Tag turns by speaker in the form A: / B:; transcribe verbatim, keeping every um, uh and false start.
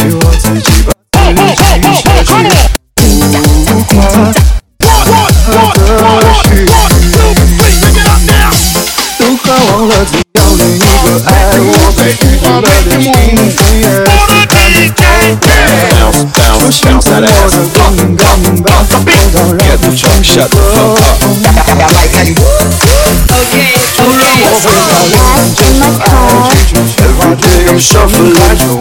A: 我自己把自己下去。都渴望了，只要你一个爱我，被拒绝了连青春也是看不透。手心在我的光感吧，我当然不想下课。就让我回到眼前，爱去去学会这样说服来说。